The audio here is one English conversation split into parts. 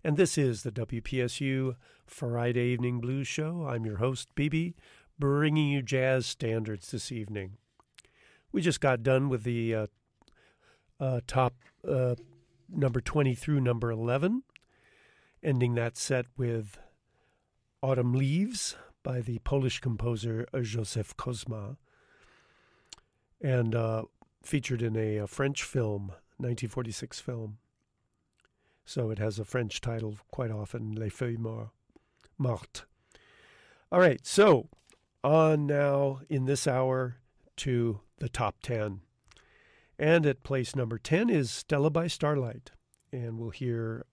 and this is the WPSU Friday Evening Blues Show. I'm your host, BB, bringing you jazz standards this evening. We just got done with the top number 20 through number 11, ending that set with Autumn Leaves by the Polish composer Józef Kozma, and featured in a French film, 1946 film. So it has a French title quite often, Les Feuilles Mortes. All right, so on now in this hour to the top 10. And at place number 10 is Stella by Starlight. And we'll hear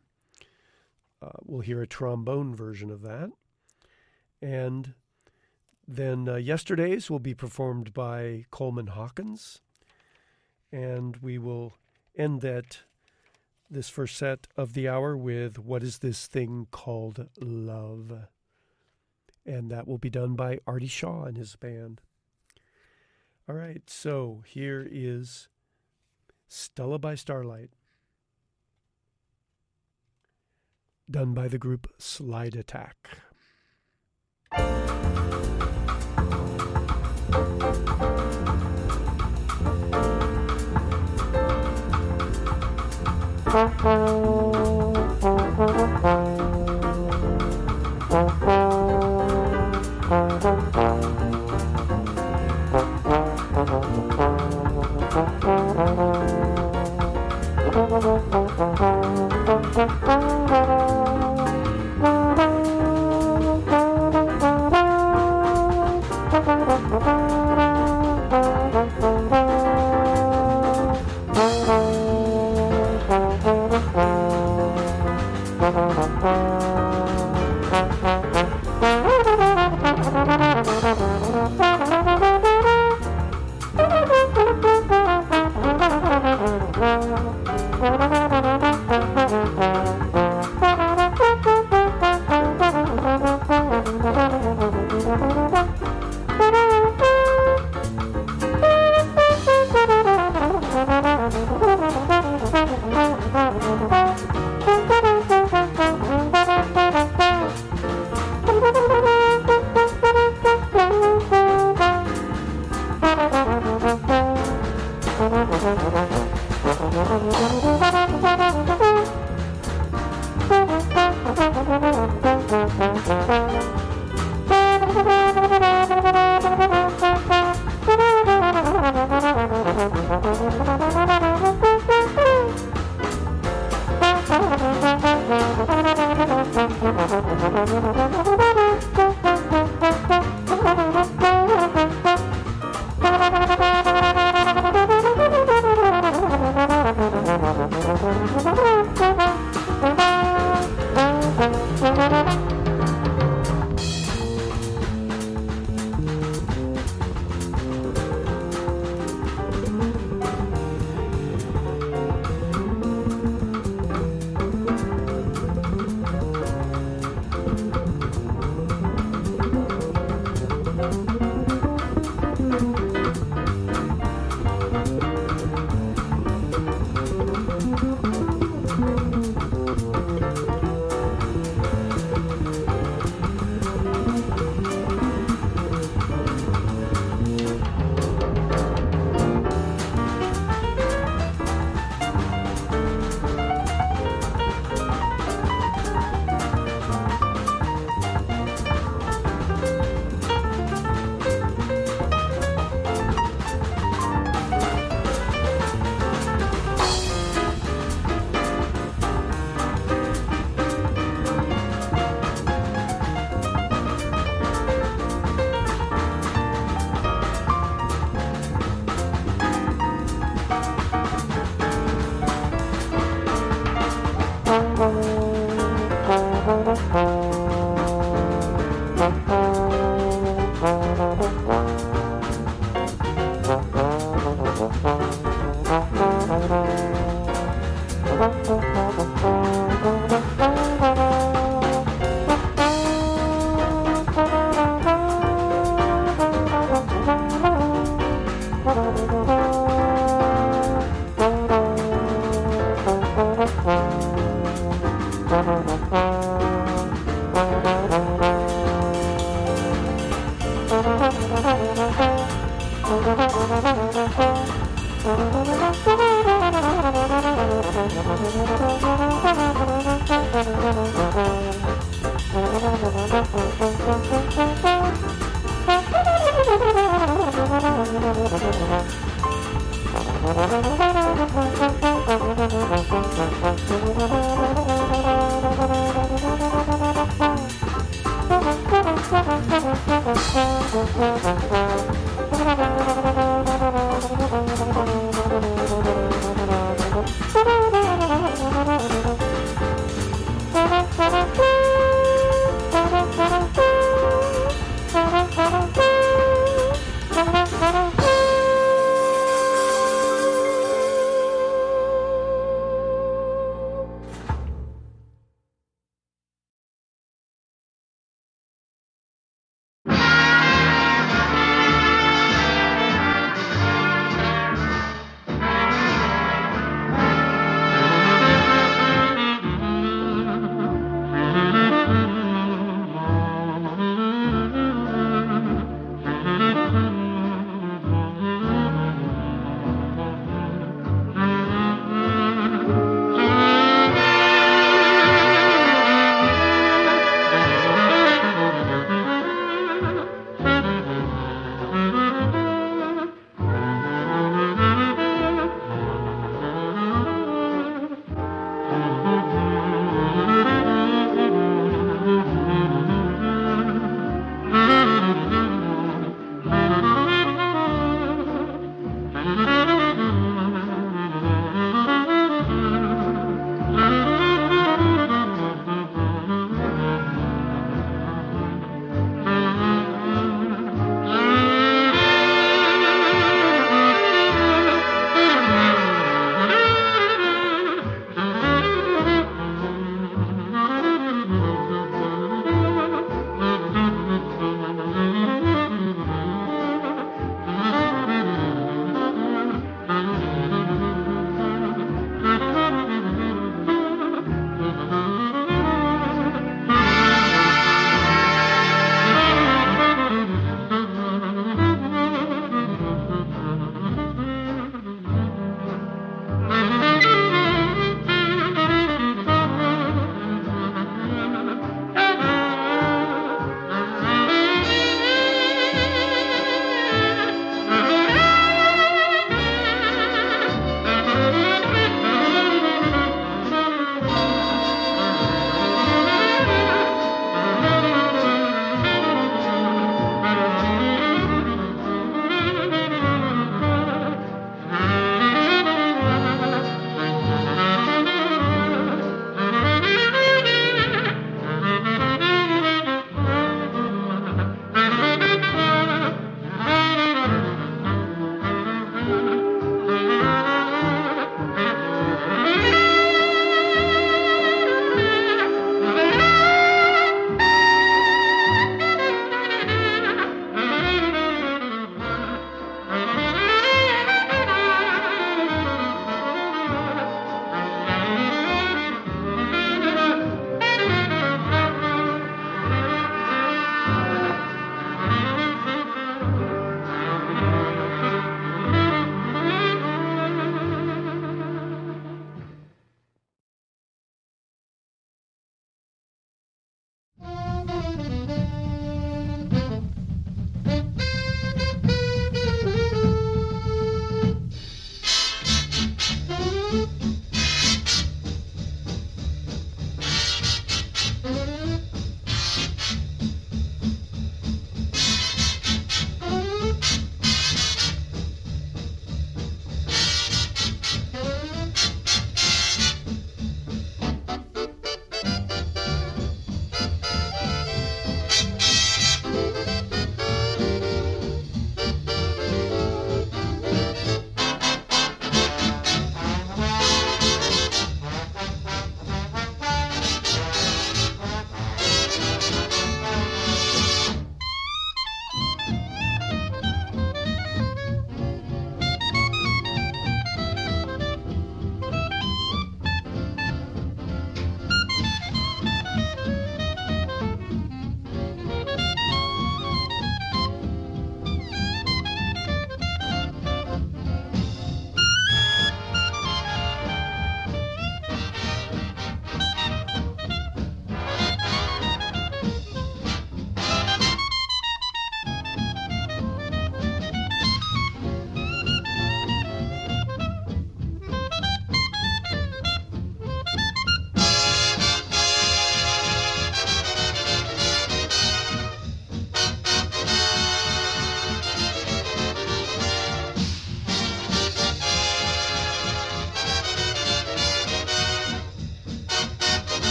a trombone version of that. And then Yesterday's will be performed by Coleman Hawkins. And we will end this first set of the hour with What Is This Thing Called Love? And that will be done by Artie Shaw and his band. All right, so here is Stella by Starlight, done by the group Slide Attack.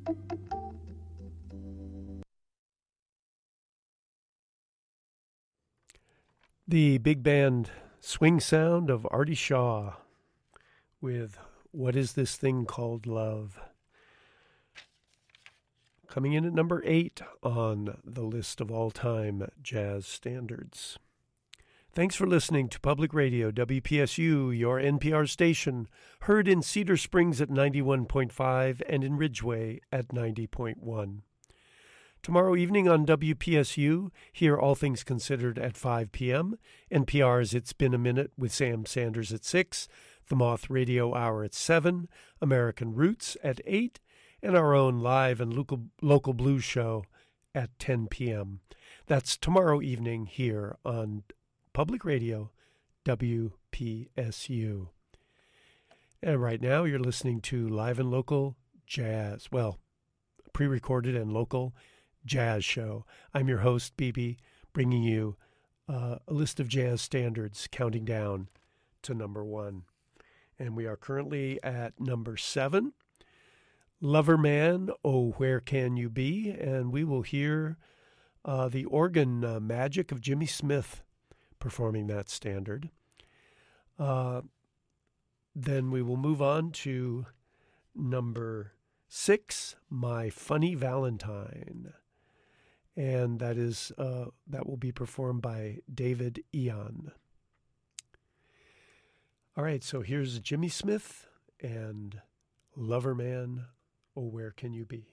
The big band swing sound of Artie Shaw with What Is This Thing Called Love? Coming in at number 8 on the list of all-time jazz standards. Thanks for listening to Public Radio, WPSU, your NPR station, heard in Cedar Springs at 91.5 and in Ridgeway at 90.1. Tomorrow evening on WPSU, hear All Things Considered at 5 p.m., NPR's It's Been a Minute with Sam Sanders at 6, The Moth Radio Hour at 7, American Roots at 8, and our own live and local blues show at 10 p.m. That's tomorrow evening here on Public Radio, WPSU. And right now you're listening to live and local jazz, well, pre-recorded and local jazz show. I'm your host, BB, bringing you a list of jazz standards, counting down to number 1. And we are currently at number 7, Lover Man, Oh Where Can You Be? And we will hear the organ magic of Jimmy Smith performing that standard. Then we will move on to number 6, My Funny Valentine. And that will be performed by David Eon. All right, so here's Jimmy Smith and Lover Man, Oh Where Can You Be?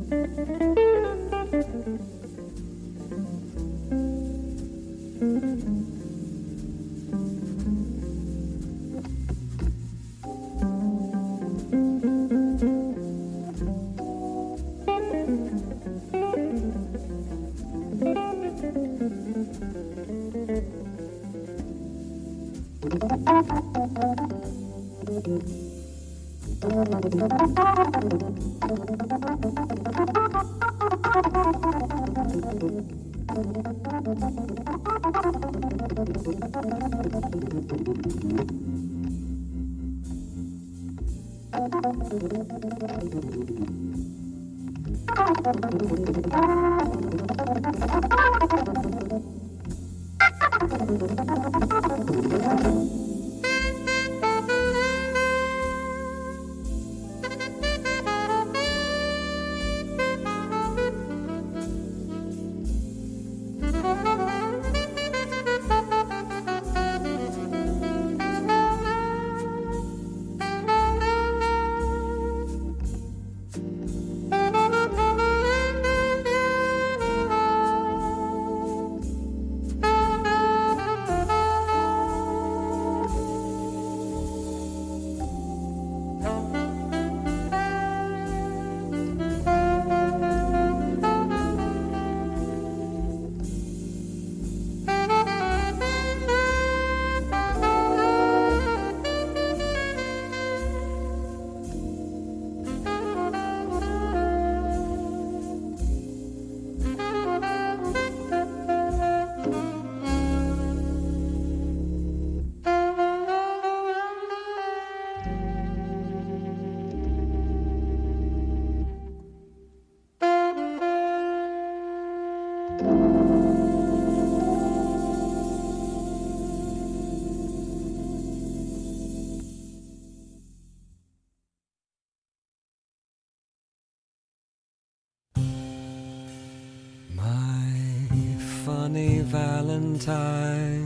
Funny Valentine,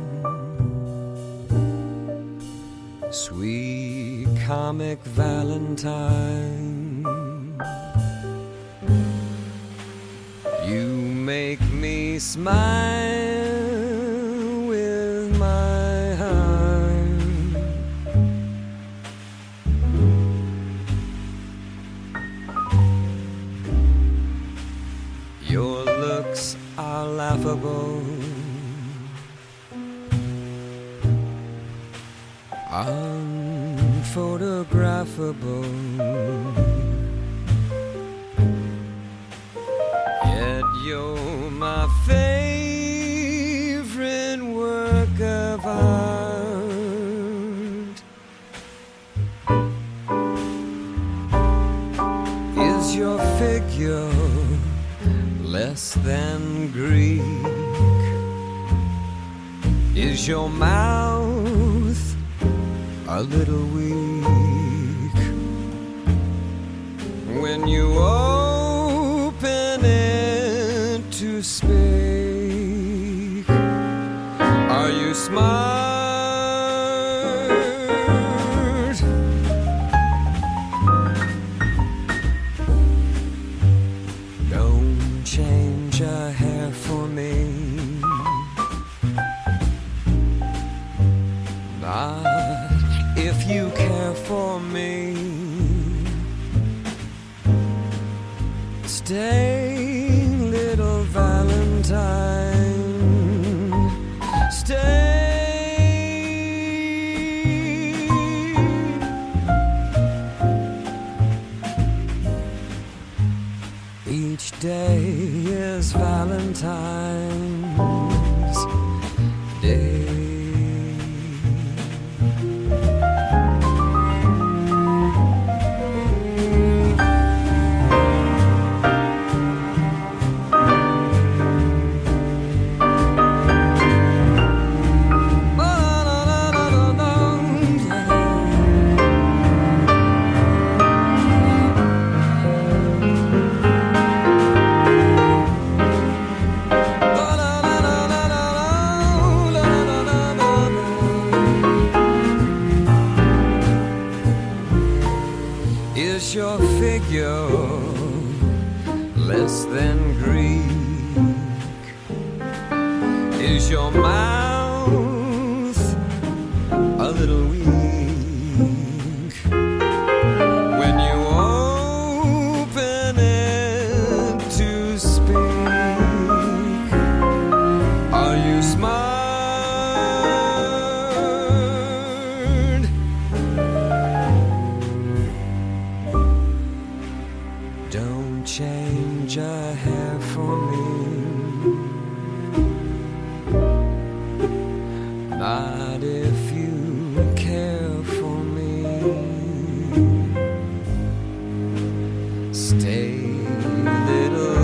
sweet comic Valentine, you make me smile with my heart. Your looks are laughable, unphotographable, yet you're my favorite work of art. Is your figure less than Greek? Is your mouth a little weak when you open it to speak? Are you smart? Don't change a hair for me, not if you care for me. Stay, little Valentine, stay. Each day is Valentine's Day. Is your figure less than Greek. Is your mouth a little weak when you open it to speak? Are you smart? Don't change a hair for me, not if you care for me. Stay, little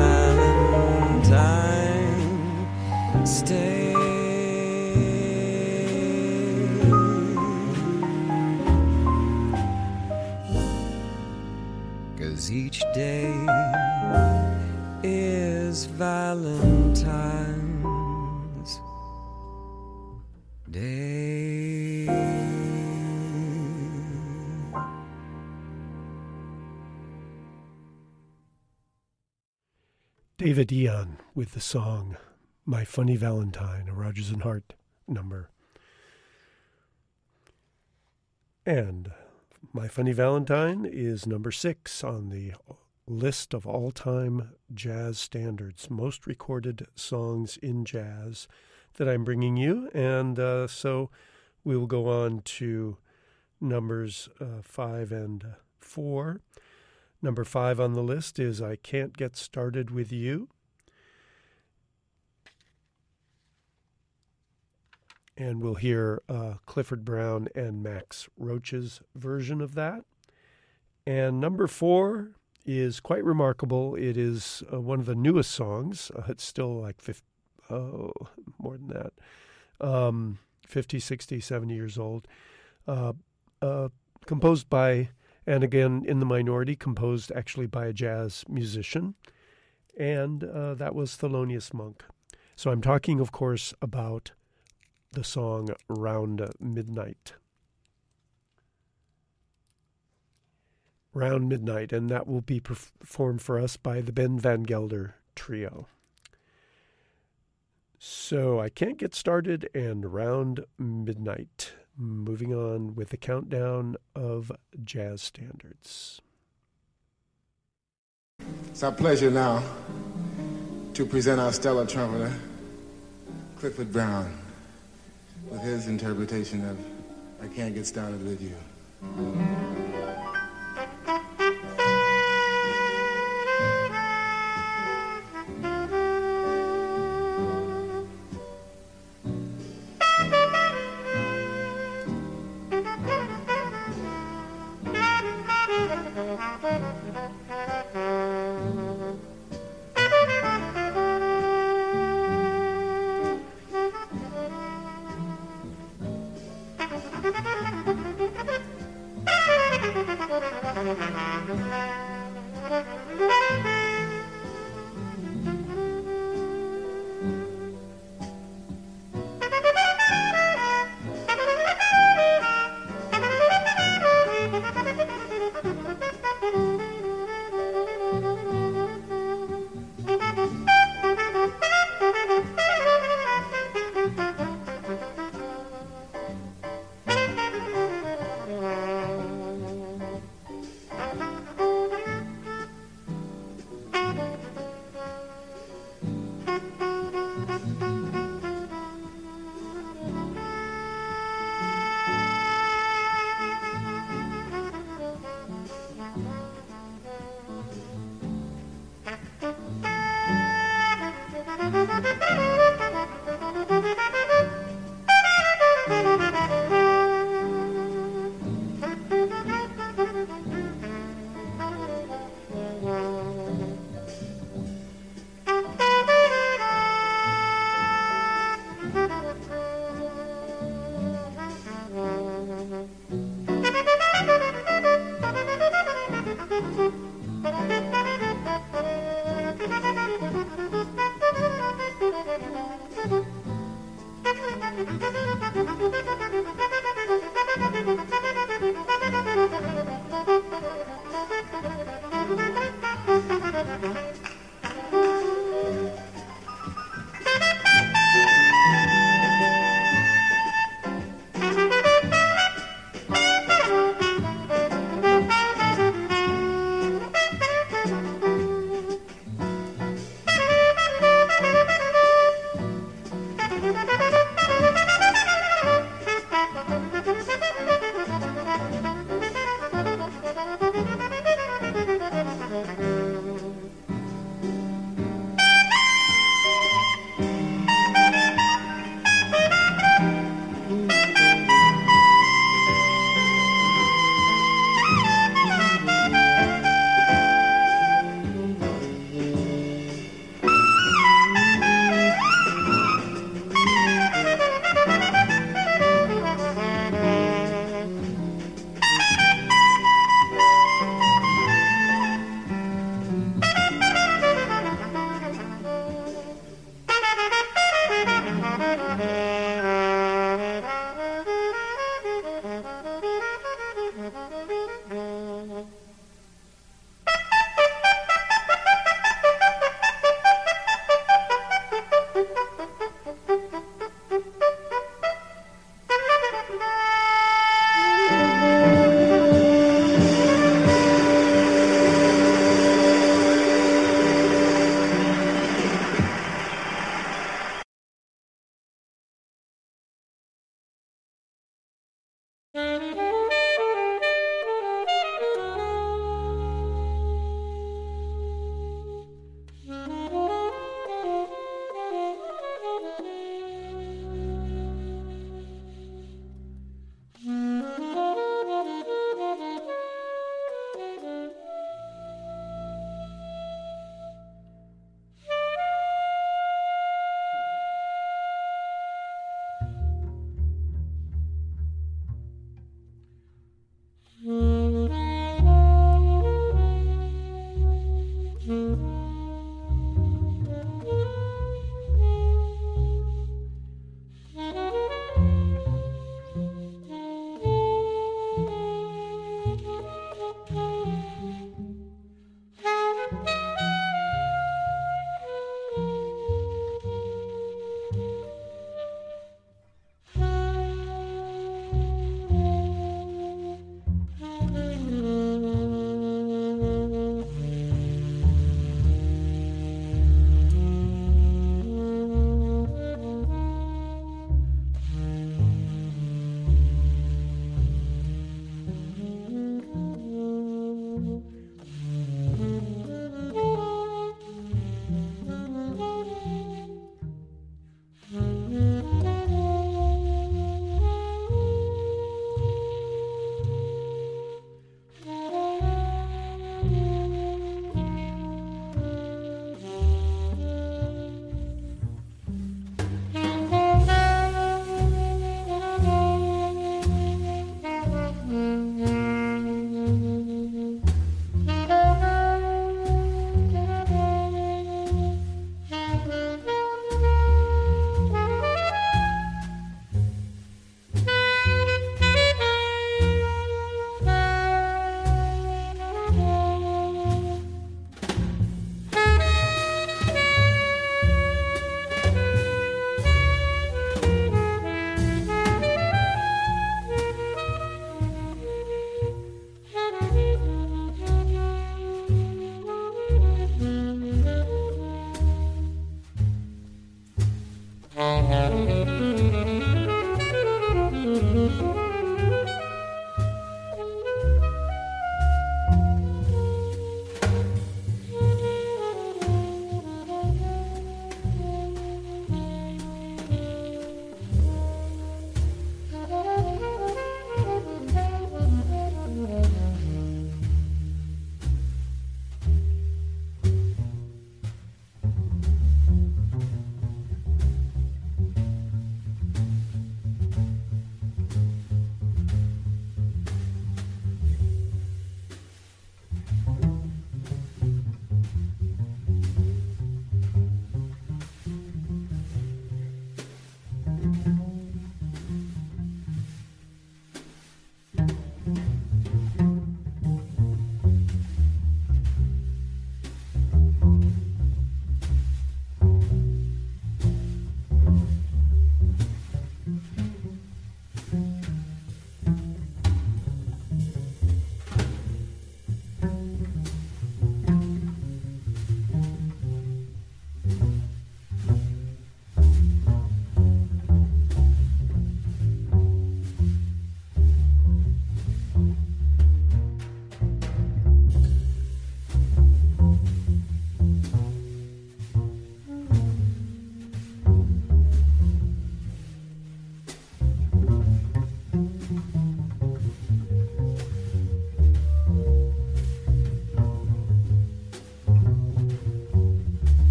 Valentine, stay. 'Cause each day is Valentine's Day. David Ian with the song My Funny Valentine, a Rodgers and Hart number. And My Funny Valentine is number 6 on the list of all-time jazz standards, most recorded songs in jazz that I'm bringing you. And so we will go on to numbers 5 and 4. Number 5 on the list is I Can't Get Started With You. And we'll hear Clifford Brown and Max Roach's version of that. And number 4 is quite remarkable. It is one of the newest songs. It's still like more than that. 50, 60, 70 years old. Composed by, and again in the minority, composed actually by a jazz musician. And that was Thelonious Monk. So I'm talking, of course, about the song Round Midnight. Round Midnight, and that will be performed for us by the Ben Van Gelder Trio. So I Can't Get Started and Round Midnight. Moving on with the countdown of jazz standards. It's our pleasure now to present our stellar trumpeter, Clifford Brown, with his interpretation of I Can't Get Started With You.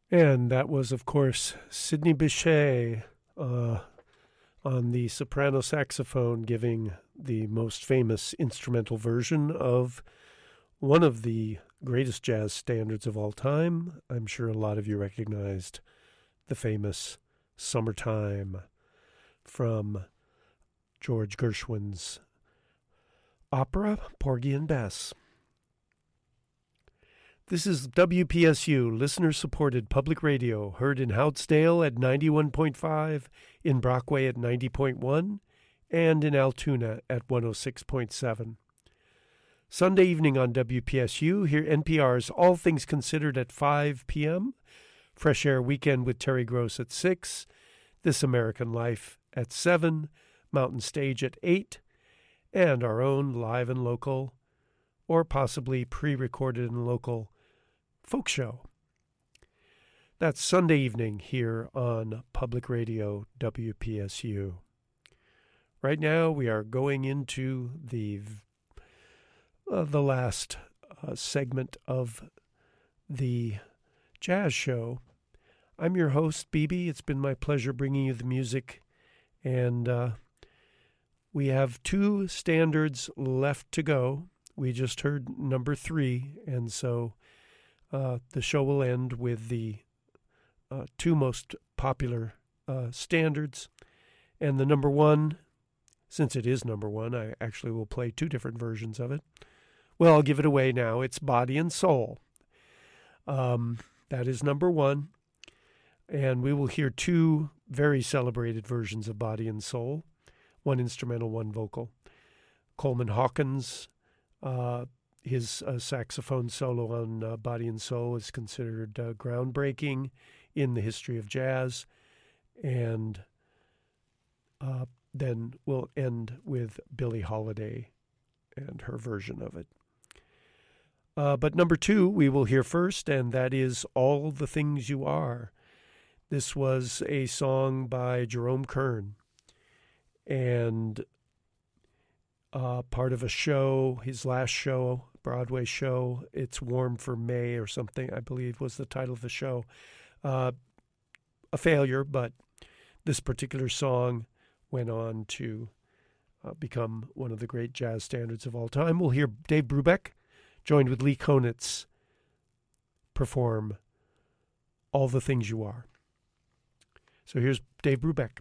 And that was, of course, Sidney Bechet on the soprano saxophone giving the most famous instrumental version of one of the greatest jazz standards of all time. I'm sure a lot of you recognized the famous Summertime from George Gershwin's opera, Porgy and Bess. This is WPSU, listener-supported public radio, heard in Houtsdale at 91.5, in Brockway at 90.1, and in Altoona at 106.7. Sunday evening on WPSU, hear NPR's All Things Considered at 5 p.m., Fresh Air Weekend with Terry Gross at 6, This American Life at 7, Mountain Stage at 8, and our own live and local, or possibly pre-recorded and local, folk show. That's Sunday evening here on Public Radio WPSU. Right now we are going into the last segment of the jazz show. I'm your host, BB. It's been my pleasure bringing you the music, and we have 2 standards left to go. We just heard number 3, and so the show will end with the 2 most popular standards. And the number 1, since it is number 1, I actually will play 2 different versions of it. Well, I'll give it away now. It's Body and Soul. That is number 1. And we will hear 2 very celebrated versions of Body and Soul, 1 instrumental, 1 vocal. Coleman Hawkins, his saxophone solo on Body and Soul is considered groundbreaking in the history of jazz. And then we'll end with Billie Holiday and her version of it. But number 2 we will hear first, and that is All the Things You Are. This was a song by Jerome Kern, and part of a show, his last show, Broadway show, It's Warm for May or something, I believe was the title of the show. A failure, but this particular song went on to become one of the great jazz standards of all time. We'll hear Dave Brubeck, joined with Lee Konitz, perform All the Things You Are. So here's Dave Brubeck.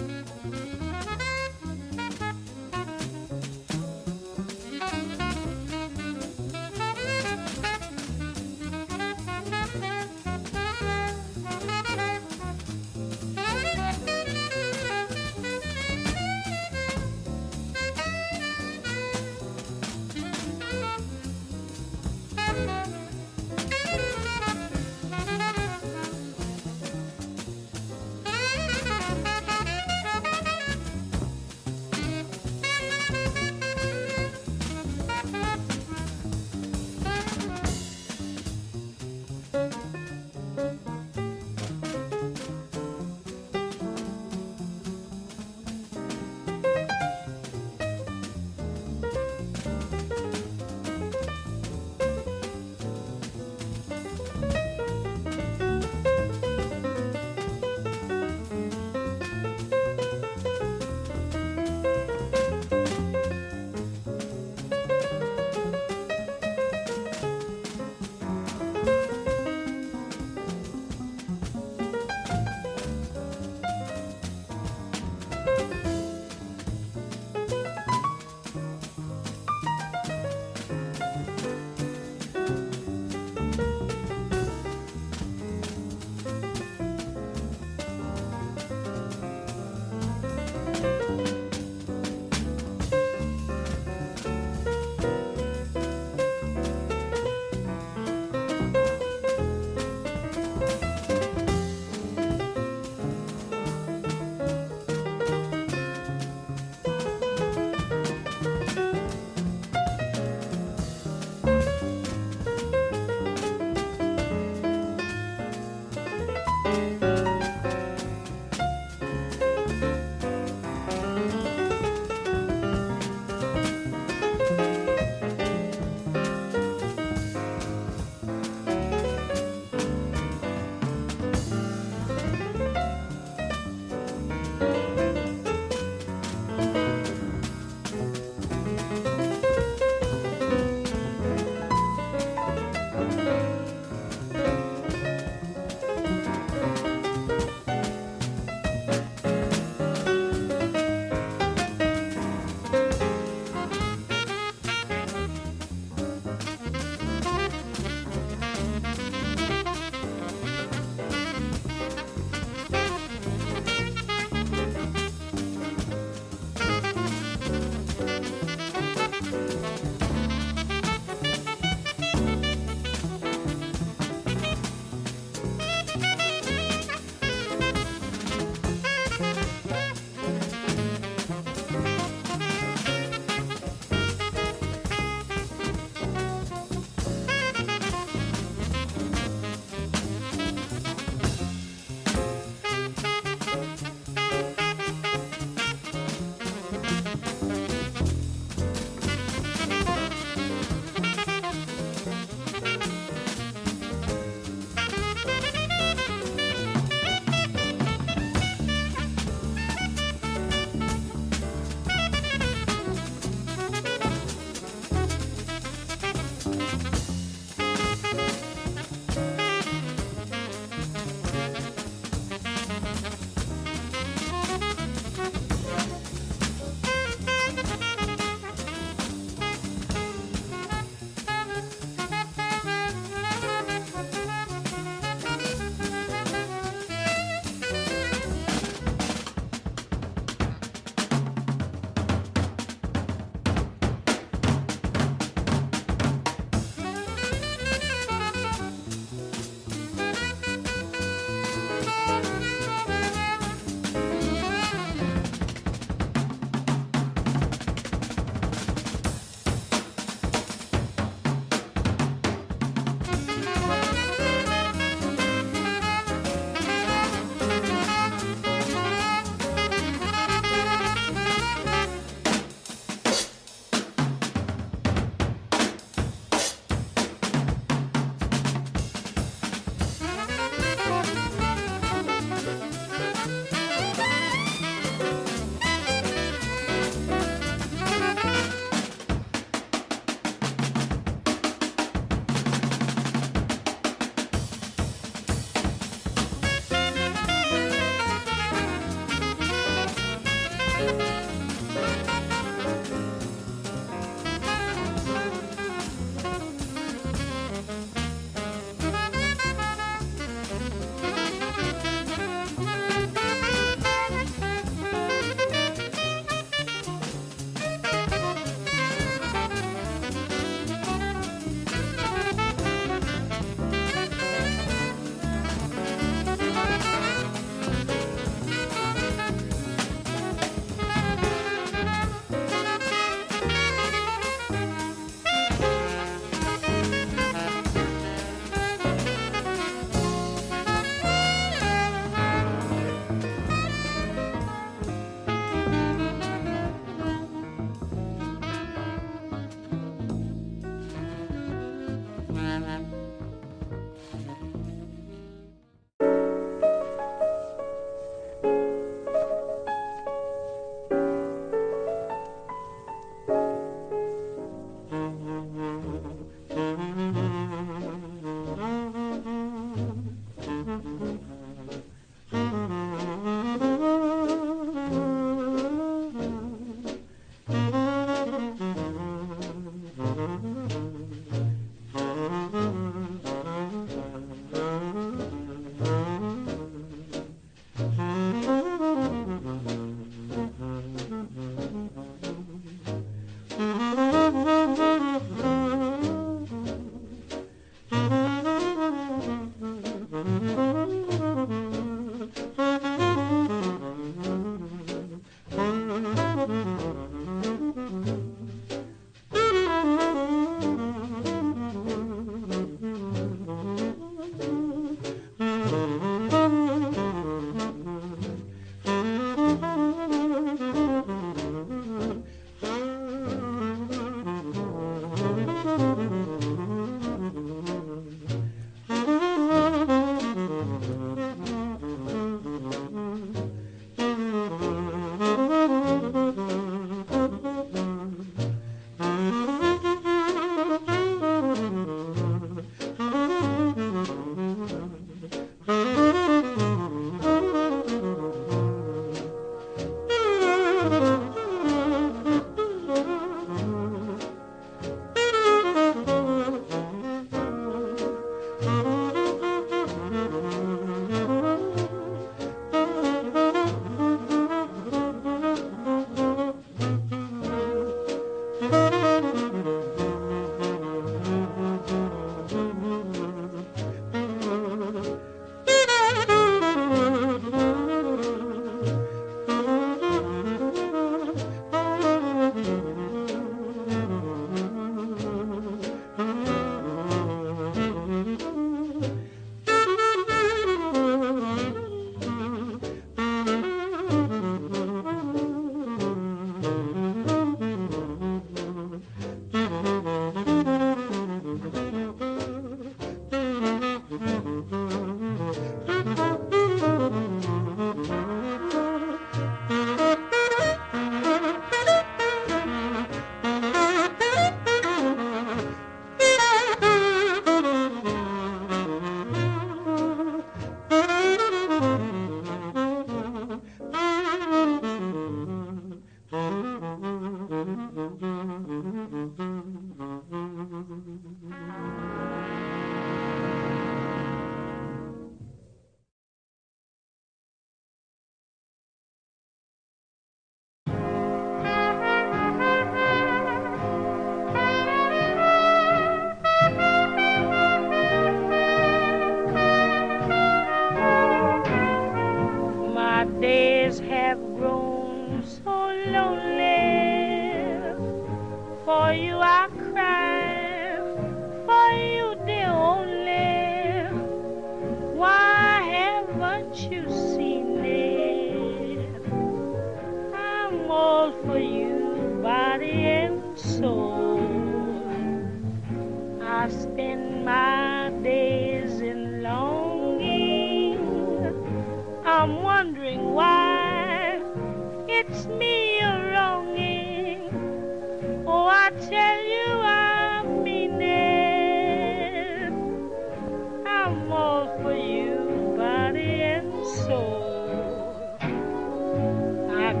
Can't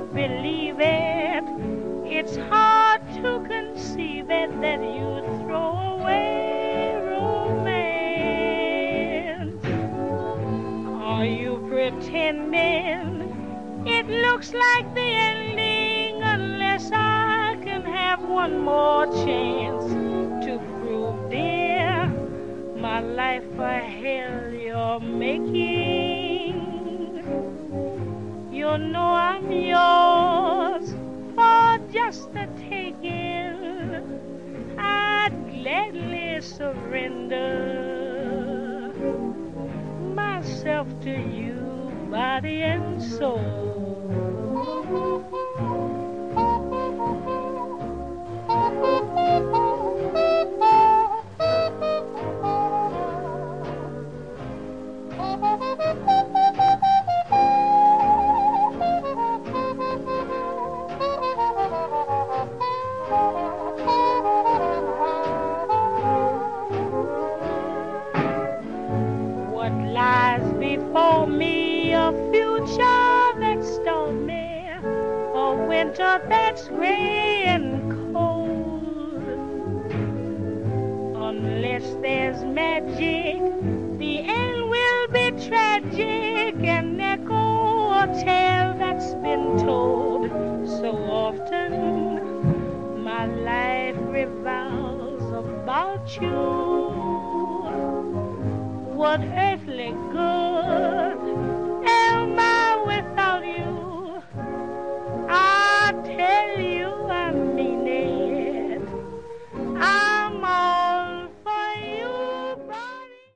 believe it. It's hard to conceive it that you throw away romance. Are you pretending it looks like the ending unless I can have one more chance to prove, dear, my life a hell you're making? You know I'm yours for just the taking. I'd gladly surrender myself to you, body and soul. What lies before me, a future that's stormy, a winter that's gray and cold. Unless there's magic, the end will be tragic and echo a tale that's been told so often. My life revolves about you. What earthly